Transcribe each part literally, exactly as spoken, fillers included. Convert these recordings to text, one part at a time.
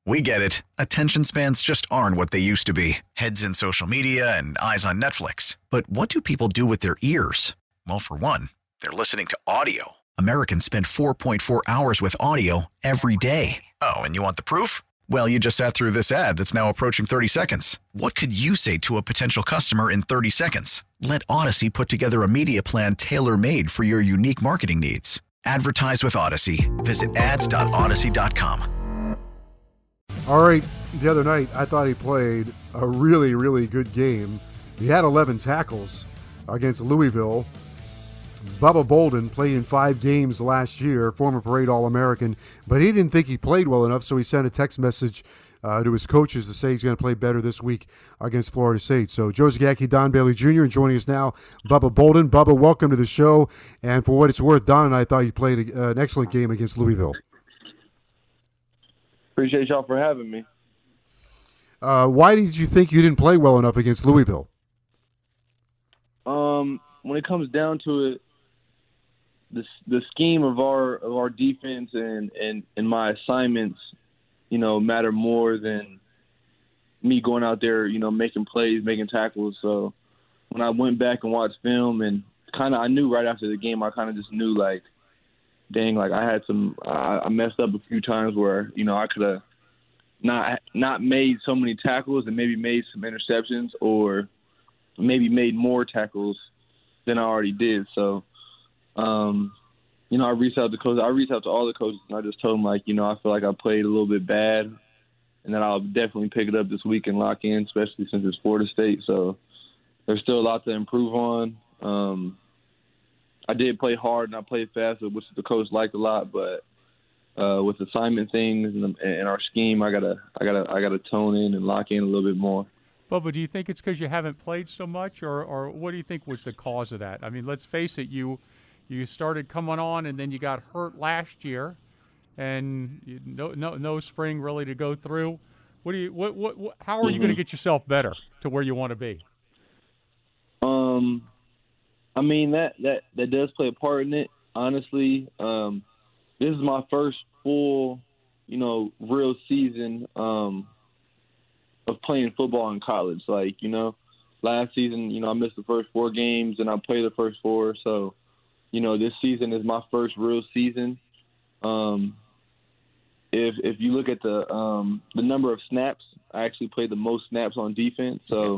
We get it. Attention spans just aren't what they used to be. Heads in social media and eyes on Netflix. But what do people do with their ears? Well, for one, they're listening to audio. Americans spend four point four hours with audio every day. Oh, and you want the proof? Well, you just sat through this ad that's now approaching thirty seconds. What could you say to a potential customer in thirty seconds? Let Odyssey put together a media plan tailor-made for your unique marketing needs. Advertise with Odyssey. Visit ads dot odyssey dot com. All right, the other night I thought he played a really, really good game. He had eleven tackles against Louisville. Bubba Bolden played in five games last year, former Parade All-American, but he didn't think he played well enough, so he sent a text message uh, to his coaches to say he's going to play better this week against Florida State. So Joe Zagacki, Don Bailey Junior, and joining us now, Bubba Bolden. Bubba, welcome to the show. And for what it's worth, Don and I thought you played a, an excellent game against Louisville. Appreciate y'all for having me. Uh, why did you think you didn't play well enough against Louisville? Um, when it comes down to it, the the scheme of our of our defense and, and, and my assignments, you know, matter more than me going out there, you know, making plays, making tackles. So when I went back and watched film, and kind of I knew right after the game, I kind of just knew like, dang, like I had some, I, I messed up a few times where, you know, I could have not not made so many tackles and maybe made some interceptions or maybe made more tackles than I already did. So, um, you know, I reached out to coach. I reached out to all the coaches, and I just told them, like, you know, I feel like I played a little bit bad, and that I'll definitely pick it up this week and lock in, especially since it's Florida State. So there's still a lot to improve on. Um, I did play hard and I played fast, which the coach liked a lot. But uh, with assignment things and, and our scheme, I gotta, I gotta, I gotta tone in and lock in a little bit more. Bubba, do you think it's because you haven't played so much, or, or what do you think was the cause of that? I mean, let's face it, you you started coming on and then you got hurt last year, and you, no, no no spring really to go through. What do you what what, what how are mm-hmm. you going to get yourself better to where you want to be? Um. I mean, that, that, that does play a part in it, honestly. Um, this is my first full, you know, real season um, of playing football in college. Like, you know, last season, you know, I missed the first four games and I played the first four. So, you know, this season is my first real season. Um, if if you look at the um, the number of snaps, I actually played the most snaps on defense. So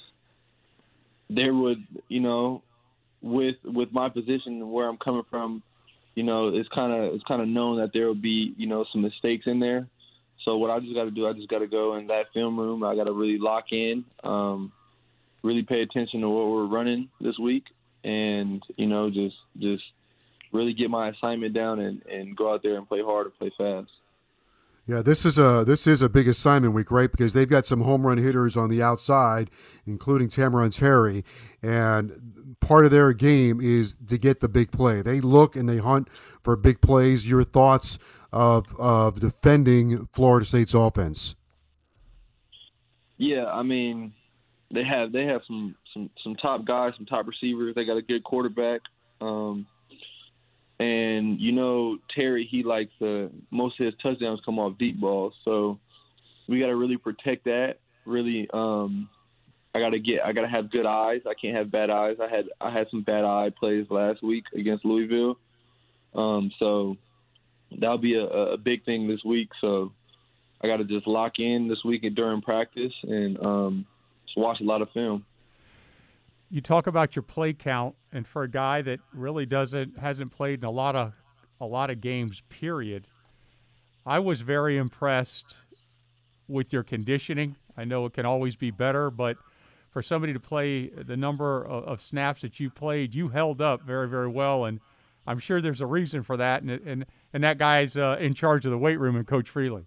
there would, you know, with with my position and where I'm coming from, you know, it's kind of it's kind of known that there will be, you know, some mistakes in there. So what I just got to do, I just got to go in that film room. I got to really lock in, um, really pay attention to what we're running this week, and, you know, just just really get my assignment down and, and go out there and play hard and play fast. Yeah, this is a this is a big assignment week, right? Because they've got some home run hitters on the outside, including Tamron Terry, and part of their game is to get the big play. They look and they hunt for big plays. Your thoughts of of defending Florida State's offense? Yeah, I mean, they have they have some some, some top guys, some top receivers. They got a good quarterback. Um, And, you know, Terry, he likes uh, most of his touchdowns come off deep balls. So we got to really protect that. Really, um, I got to get, I got to have good eyes. I can't have bad eyes. I had, I had some bad eye plays last week against Louisville. Um, so that'll be a, a big thing this week. So I got to just lock in this week during practice and um, just watch a lot of film. You talk about your play count, and for a guy that really doesn't hasn't played in a lot of a lot of games, period, I was very impressed with your conditioning. I know it can always be better, but for somebody to play the number of, of snaps that you played, you held up very, very well, and I'm sure there's a reason for that. And and and that guy's uh, in charge of the weight room, and Coach Freely.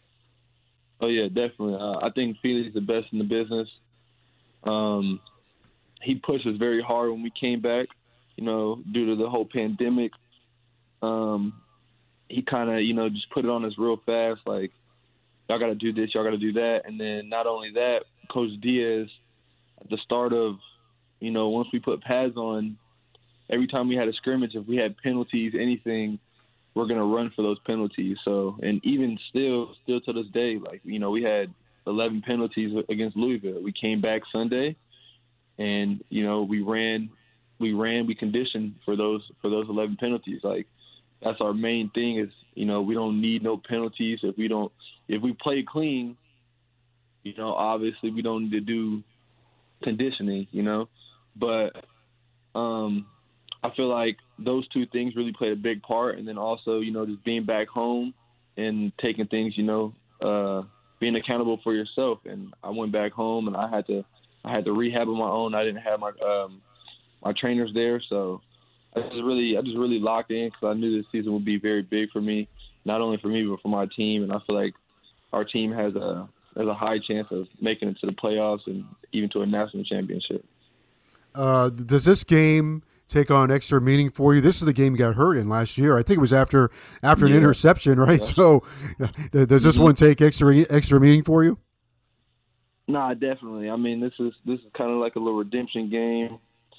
Oh yeah, definitely. Uh, I think Freely's the best in the business. Um. He pushed us very hard when we came back, you know, due to the whole pandemic. Um, he kind of, you know, just put it on us real fast, like, y'all got to do this, y'all got to do that. And then not only that, Coach Diaz, at the start of, you know, once we put pads on, every time we had a scrimmage, if we had penalties, anything, we're gonna run for those penalties. So, and even still, still to this day, like you know, we had eleven penalties against Louisville. We came back Sunday, and you know, we ran, we ran, we conditioned for those for those eleven penalties. Like that's our main thing is, you know, we don't need no penalties if we don't if we play clean. You know, obviously we don't need to do conditioning. You know, but um, I feel like those two things really played a big part, and then also, you know, just being back home and taking things, you know, uh, being accountable for yourself. And I went back home, and I had to, I had to rehab on my own. I didn't have my um, my trainers there, so I just really, I just really locked in because I knew this season would be very big for me, not only for me but for my team. And I feel like our team has a has a high chance of making it to the playoffs and even to a national championship. Uh, does this game take on extra meaning for you? This is the game you got hurt in last year. I think it was after after an yeah. interception, right? Yeah. So does this mm-hmm. one take extra extra meaning for you? Nah, definitely. I mean, this is this is kind of like a little redemption game.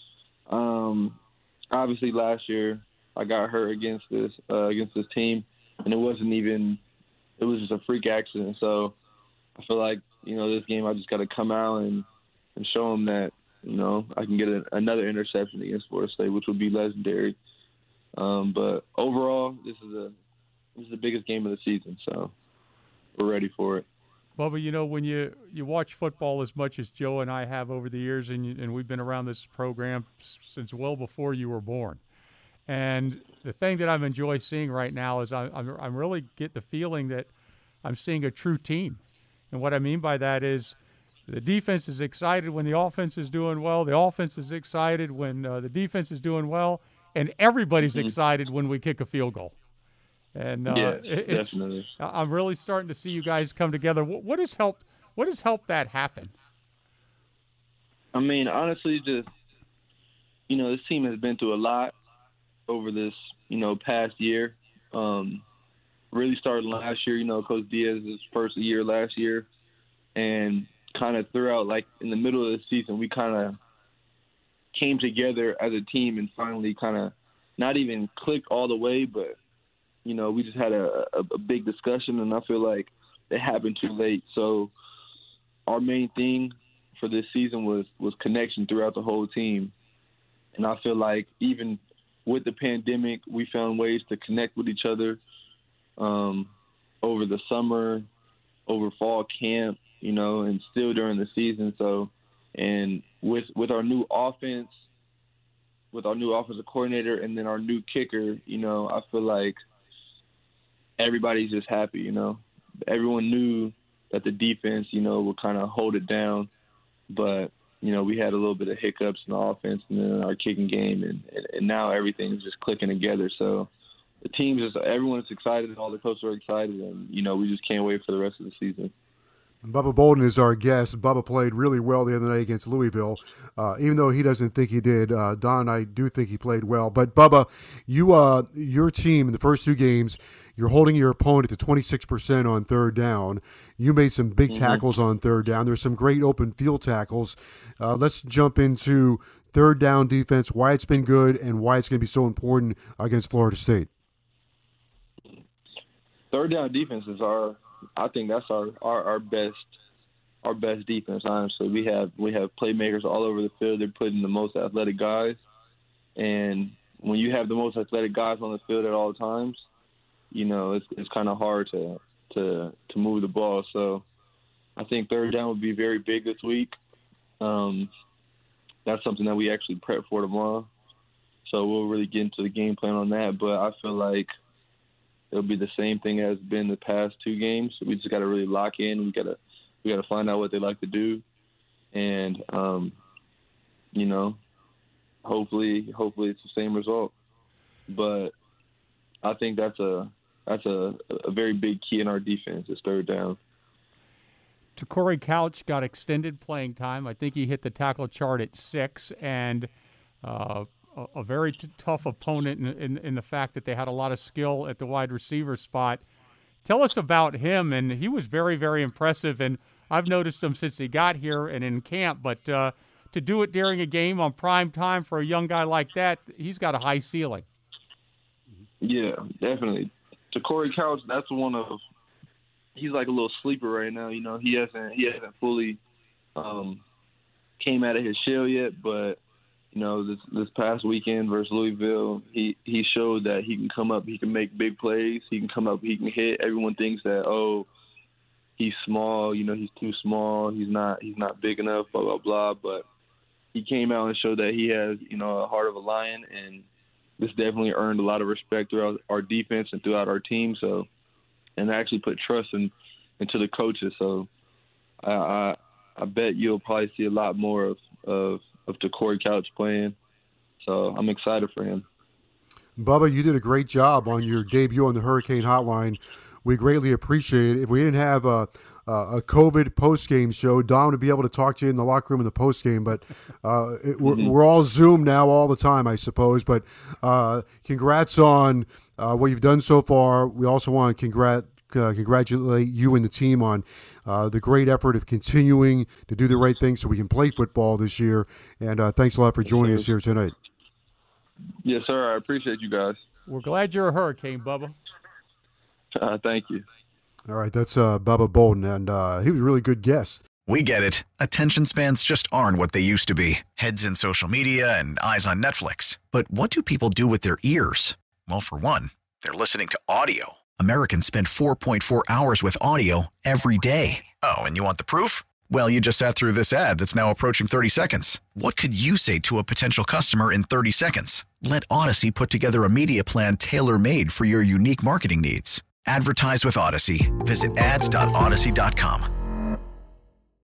Um, obviously, last year I got hurt against this uh, against this team, and it wasn't even it was just a freak accident. So I feel like, you know, this game I just got to come out and, and show them that, you know, I can get a, another interception against Florida State, which would be legendary. Um, but overall, this is a this is the biggest game of the season, so we're ready for it. Bubba, you know, when you, you watch football as much as Joe and I have over the years, and, you, and we've been around this program since well before you were born. And the thing that I'm enjoying seeing right now is I, I'm, I'm really get the feeling that I'm seeing a true team. And what I mean by that is the defense is excited when the offense is doing well. The offense is excited when uh, the defense is doing well. And everybody's mm-hmm. excited when we kick a field goal. And uh, yeah, it's, definitely. I'm really starting to see you guys come together. What, what has helped? What has helped that happen? I mean, honestly, just you know, this team has been through a lot over this, you know, past year. Um, really started last year, you know, Coach Diaz's first year last year, and kind of throughout, like in the middle of the season, we kind of came together as a team and finally kind of not even clicked all the way, but you know, we just had a, a, a big discussion, and I feel like it happened too late. So our main thing for this season was, was connection throughout the whole team. And I feel like even with the pandemic, we found ways to connect with each other um, over the summer, over fall camp, you know, and still during the season. So, and with with our new offense, with our new offensive coordinator, and then our new kicker, you know, I feel like everybody's just happy, you know. Everyone knew that the defense, you know, would kind of hold it down. But, you know, we had a little bit of hiccups in the offense and then our kicking game, and, and, and now everything's just clicking together. So the team's just – everyone's excited, all the coaches are excited, and, you know, we just can't wait for the rest of the season. Bubba Bolden is our guest. Bubba played really well the other night against Louisville. Uh, even though he doesn't think he did, uh, Don and I do think he played well. But, Bubba, you, uh, your team in the first two games, you're holding your opponent to twenty-six percent on third down. You made some big mm-hmm. tackles on third down. There's some great open field tackles. Uh, let's jump into third down defense, why it's been good, and why it's going to be so important against Florida State. Third down defense is our – I think that's our, our, our best our best defense, honestly. We have we have playmakers all over the field. They're putting the most athletic guys. And when you have the most athletic guys on the field at all times, you know, it's it's kind of hard to, to to move the ball. So I think third down would be very big this week. Um, that's something that we actually prep for tomorrow. So we'll really get into the game plan on that. But I feel like it'll be the same thing as been the past two games. We just got to really lock in. We got to we got to find out what they like to do, and um, you know, hopefully, hopefully it's the same result. But I think that's a that's a, a very big key in our defense is third down. Corey Couch got extended playing time. I think he hit the tackle chart at six, and uh, a, a very t- tough opponent in, in, in the fact that they had a lot of skill at the wide receiver spot. Tell us about him, and he was very, very impressive, and I've noticed him since he got here and in camp, but uh, to do it during a game on prime time for a young guy like that, he's got a high ceiling. Yeah, definitely. To Corey Couch, that's one of he's like a little sleeper right now. You know, he hasn't he hasn't fully um, came out of his shell yet, but you know, this this past weekend versus Louisville, he he showed that he can come up, he can make big plays, he can come up, he can hit. Everyone thinks that oh, he's small, you know, he's too small, he's not he's not big enough, blah blah blah. But he came out and showed that he has, you know, a heart of a lion, and this definitely earned a lot of respect throughout our defense and throughout our team. So, and actually put trust in into the coaches. So, I I, I bet you'll probably see a lot more of of of Corey Couch playing. So I'm excited for him. Bubba, you did a great job on your debut on the Hurricane Hotline. We greatly appreciate it. If we didn't have a a COVID post-game show, Don would be able to talk to you in the locker room in the post-game, but uh, it, we're, mm-hmm. we're all Zoom now all the time, I suppose. But uh, congrats on uh, what you've done so far. We also want to congrat, uh, congratulate you and the team on uh, the great effort of continuing to do the right thing so we can play football this year. And uh, thanks a lot for joining yes, us here tonight. Yes, sir. I appreciate you guys. We're glad you're a Hurricane, Bubba. Uh, thank you. All right, that's uh, Bubba Bolden, and uh, he was a really good guest. We get it. Attention spans just aren't what they used to be. Heads in social media and eyes on Netflix. But what do people do with their ears? Well, for one, they're listening to audio. Americans spend four point four hours with audio every day. Oh, and you want the proof? Well, you just sat through this ad that's now approaching thirty seconds. What could you say to a potential customer in thirty seconds? Let Odyssey put together a media plan tailor-made for your unique marketing needs. Advertise with Odyssey. Visit ads dot odyssey dot com.